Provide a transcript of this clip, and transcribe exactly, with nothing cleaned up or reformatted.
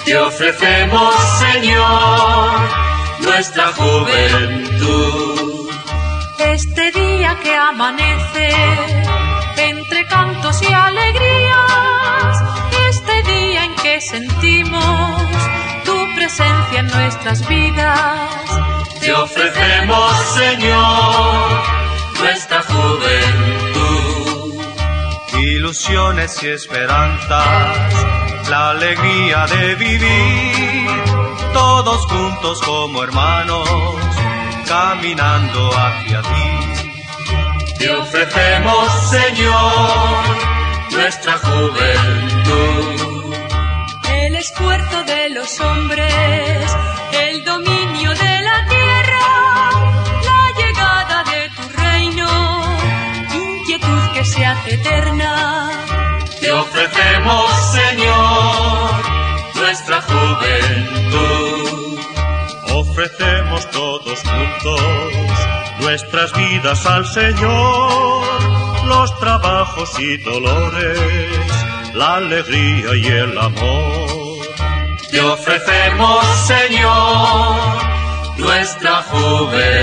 Te ofrecemos, Señor, nuestra juventud. Este día que amanece entre cantos y alegrías, este día en que sentimos tu presencia en nuestras vidas. Te ofrecemos, Señor, nuestra juventud. Ilusiones y esperanzas, la alegría de vivir, todos juntos como hermanos, caminando hacia ti. Te ofrecemos, Señor, nuestra juventud. El esfuerzo de los hombres, el dominio de la tierra, la llegada de tu reino, inquietud que se hace eterna. Te ofrecemos, Señor, nuestra juventud. Ofrecemos todos juntos nuestras vidas al Señor, los trabajos y dolores, la alegría y el amor. Te ofrecemos, Señor, nuestra juventud.